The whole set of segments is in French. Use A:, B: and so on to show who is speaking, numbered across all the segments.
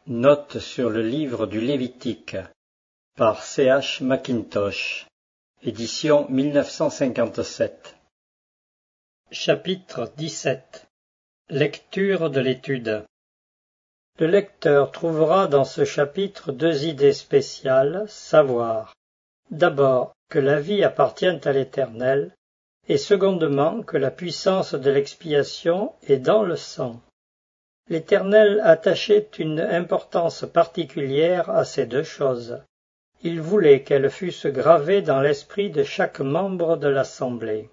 A: Note sur le livre du Lévitique par C.H. Mackintosh, édition 1957. Chapitre 17. Lecture de l'étude. Le lecteur trouvera dans ce chapitre deux idées spéciales, savoir, d'abord, que la vie appartient à l'Éternel, et secondement, que la puissance de l'expiation est dans le sang. L'Éternel attachait une importance particulière à ces deux choses. Il voulait qu'elles fussent gravées dans l'esprit de chaque membre de l'assemblée.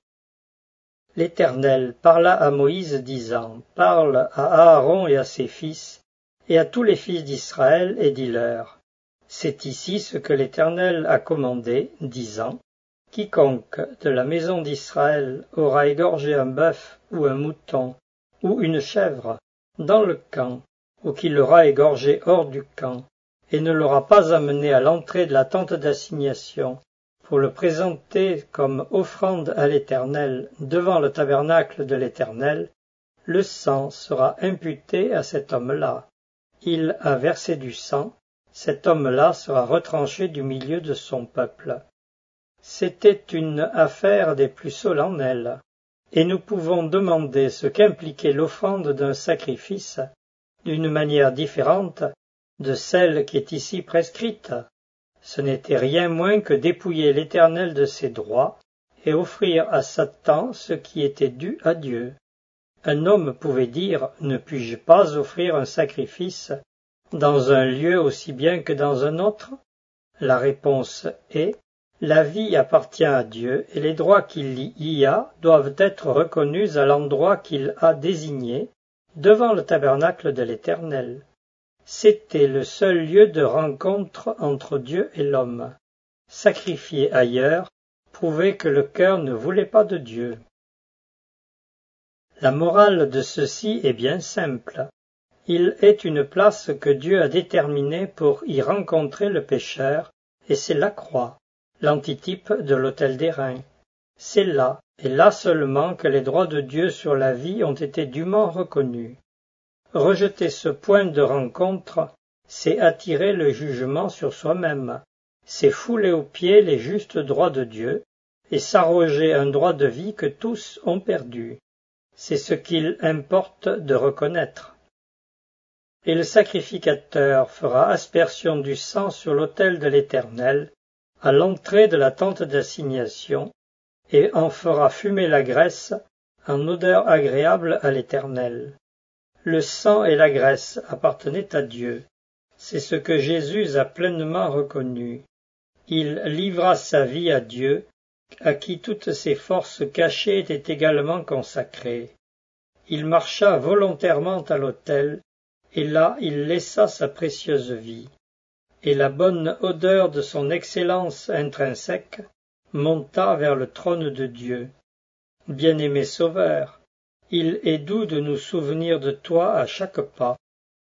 A: L'Éternel parla à Moïse disant, « Parle à Aaron et à ses fils, et à tous les fils d'Israël, et dis-leur, c'est ici ce que l'Éternel a commandé, disant, quiconque de la maison d'Israël aura égorgé un bœuf ou un mouton ou une chèvre dans le camp, ou qui l'aura égorgé hors du camp, et ne l'aura pas amené à l'entrée de la tente d'assignation, pour le présenter comme offrande à l'Éternel devant le tabernacle de l'Éternel, le sang sera imputé à cet homme-là. Il a versé du sang, cet homme-là sera retranché du milieu de son peuple. C'était une affaire des plus solennelles, et nous pouvons demander ce qu'impliquait l'offrande d'un sacrifice d'une manière différente de celle qui est ici prescrite. Ce n'était rien moins que dépouiller l'Éternel de ses droits et offrir à Satan ce qui était dû à Dieu. Un homme pouvait dire « Ne puis-je pas offrir un sacrifice dans un lieu aussi bien que dans un autre ?» La réponse est « La vie appartient à Dieu et les droits qu'il y a doivent être reconnus à l'endroit qu'il a désigné, devant le tabernacle de l'Éternel. » C'était le seul lieu de rencontre entre Dieu et l'homme. Sacrifier ailleurs prouvait que le cœur ne voulait pas de Dieu. La morale de ceci est bien simple. Il est une place que Dieu a déterminée pour y rencontrer le pécheur, et c'est la croix, l'antitype de l'autel d'airain. C'est là, et là seulement, que les droits de Dieu sur la vie ont été dûment reconnus. Rejeter ce point de rencontre, c'est attirer le jugement sur soi-même, c'est fouler aux pieds les justes droits de Dieu, et s'arroger un droit de vie que tous ont perdu. C'est ce qu'il importe de reconnaître. Et le sacrificateur fera aspersion du sang sur l'autel de l'Éternel, à l'entrée de la tente d'assignation, et en fera fumer la graisse en odeur agréable à l'Éternel. Le sang et la graisse appartenaient à Dieu. C'est ce que Jésus a pleinement reconnu. Il livra sa vie à Dieu, à qui toutes ses forces cachées étaient également consacrées. Il marcha volontairement à l'autel, et là il laissa sa précieuse vie. Et la bonne odeur de son excellence intrinsèque monta vers le trône de Dieu. Bien-aimé Sauveur, il est doux de nous souvenir de toi à chaque pas.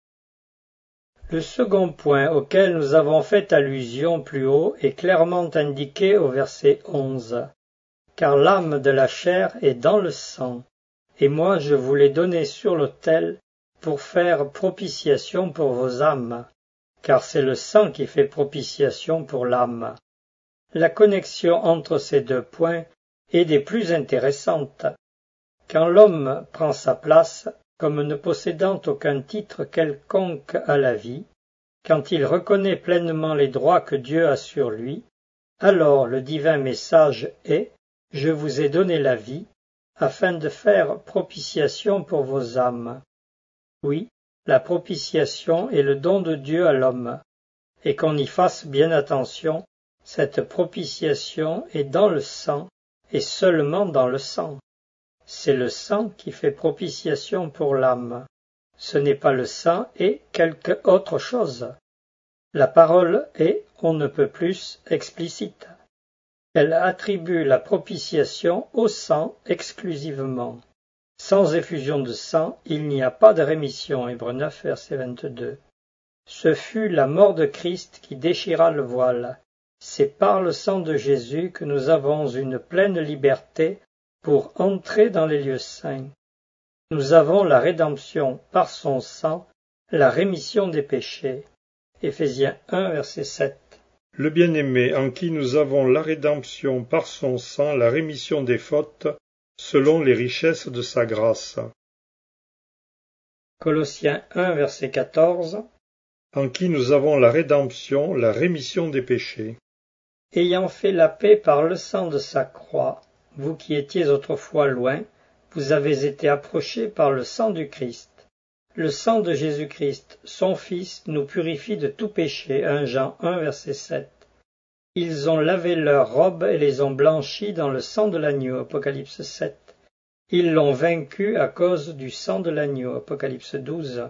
A: Le second point auquel nous avons fait allusion plus haut est clairement indiqué au verset 11. Car l'âme de la chair est dans le sang, et moi je vous l'ai donné sur l'autel pour faire propitiation pour vos âmes, car c'est le sang qui fait propitiation pour l'âme. La connexion entre ces deux points est des plus intéressantes. Quand l'homme prend sa place, comme ne possédant aucun titre quelconque à la vie, quand il reconnaît pleinement les droits que Dieu a sur lui, alors le divin message est « Je vous ai donné la vie, afin de faire propitiation pour vos âmes. » Oui, la propitiation est le don de Dieu à l'homme, et qu'on y fasse bien attention, cette propitiation est dans le sang, et seulement dans le sang. C'est le sang qui fait propitiation pour l'âme. Ce n'est pas le sang et quelque autre chose. La parole est, on ne peut plus, explicite. Elle attribue la propitiation au sang exclusivement. Sans effusion de sang, il n'y a pas de rémission. Hébreux 9, verset 22. Ce fut la mort de Christ qui déchira le voile. C'est par le sang de Jésus que nous avons une pleine liberté pour entrer dans les lieux saints. Nous avons la rédemption par son sang la rémission des péchés. Éphésiens 1, verset 7.
B: Le bien-aimé en qui nous avons la rédemption par son sang, la rémission des fautes, selon les richesses de sa grâce.
A: Colossiens 1, verset 14.
B: En qui nous avons la rédemption, la rémission des péchés.
A: Ayant fait la paix par le sang de sa croix, vous qui étiez autrefois loin, vous avez été approchés par le sang du Christ. Le sang de Jésus-Christ, son Fils, nous purifie de tout péché. 1 Jean 1, verset 7. Ils ont lavé leurs robes et les ont blanchies dans le sang de l'agneau. Apocalypse 7. Ils l'ont vaincu à cause du sang de l'agneau. Apocalypse 12.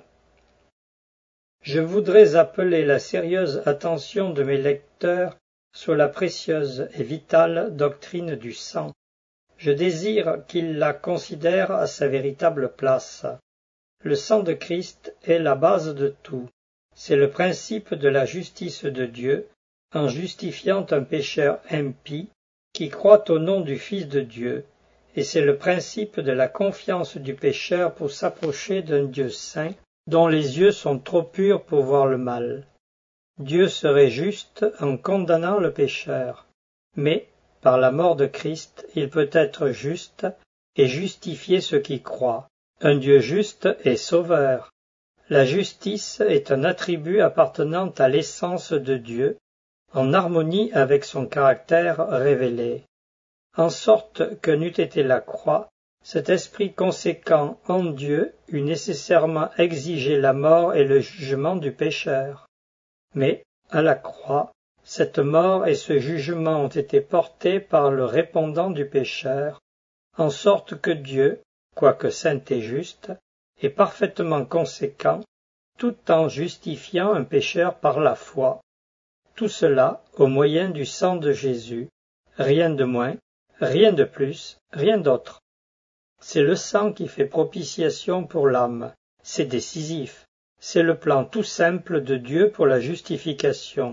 A: Je voudrais appeler la sérieuse attention de mes lecteurs sur la précieuse et vitale doctrine du sang. Je désire qu'ils la considèrent à sa véritable place. Le sang de Christ est la base de tout. C'est le principe de la justice de Dieu, en justifiant un pécheur impie qui croit au nom du Fils de Dieu, et c'est le principe de la confiance du pécheur pour s'approcher d'un Dieu saint, dont les yeux sont trop purs pour voir le mal. Dieu serait juste en condamnant le pécheur, mais, par la mort de Christ, il peut être juste et justifier ceux qui croient. Un Dieu juste et sauveur. La justice est un attribut appartenant à l'essence de Dieu, en harmonie avec son caractère révélé. En sorte que n'eût été la croix, cet esprit conséquent en Dieu eût nécessairement exigé la mort et le jugement du pécheur. Mais, à la croix, cette mort et ce jugement ont été portés par le répondant du pécheur, en sorte que Dieu, quoique saint et juste, est parfaitement conséquent, tout en justifiant un pécheur par la foi. Tout cela au moyen du sang de Jésus, rien de moins, rien de plus, rien d'autre. C'est le sang qui fait propitiation pour l'âme, c'est décisif, c'est le plan tout simple de Dieu pour la justification.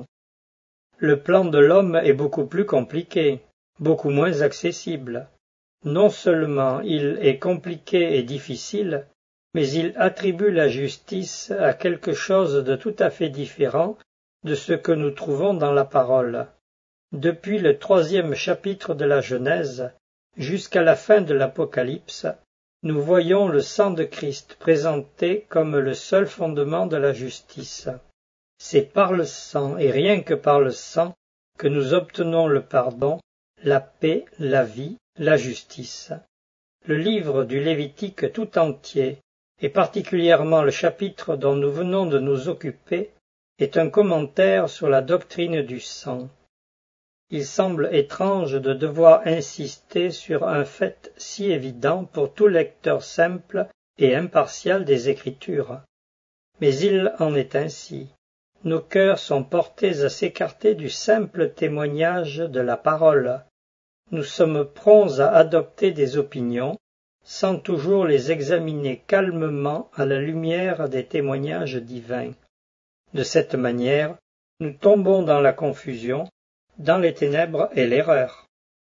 A: Le plan de l'homme est beaucoup plus compliqué, beaucoup moins accessible. Non seulement il est compliqué et difficile, mais il attribue la justice à quelque chose de tout à fait différent de ce que nous trouvons dans la parole. Depuis le 3e chapitre de la Genèse jusqu'à la fin de l'Apocalypse, nous voyons le sang de Christ présenté comme le seul fondement de la justice. C'est par le sang et rien que par le sang que nous obtenons le pardon, la paix, la vie, la justice. Le livre du Lévitique tout entier, et particulièrement le chapitre dont nous venons de nous occuper, est un commentaire sur la doctrine du sang. Il semble étrange de devoir insister sur un fait si évident pour tout lecteur simple et impartial des Écritures. Mais il en est ainsi. Nos cœurs sont portés à s'écarter du simple témoignage de la parole. Nous sommes prompts à adopter des opinions, sans toujours les examiner calmement à la lumière des témoignages divins. De cette manière, nous tombons dans la confusion, dans les ténèbres et l'erreur.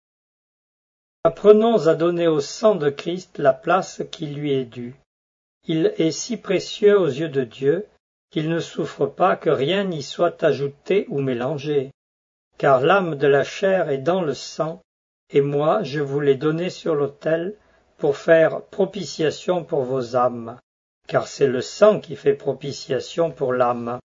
A: Apprenons à donner au sang de Christ la place qui lui est due. Il est si précieux aux yeux de Dieu qu'il ne souffre pas que rien n'y soit ajouté ou mélangé, car l'âme de la chair est dans le sang, et moi je vous l'ai donné sur l'autel pour faire propitiation pour vos âmes, car c'est le sang qui fait propitiation pour l'âme.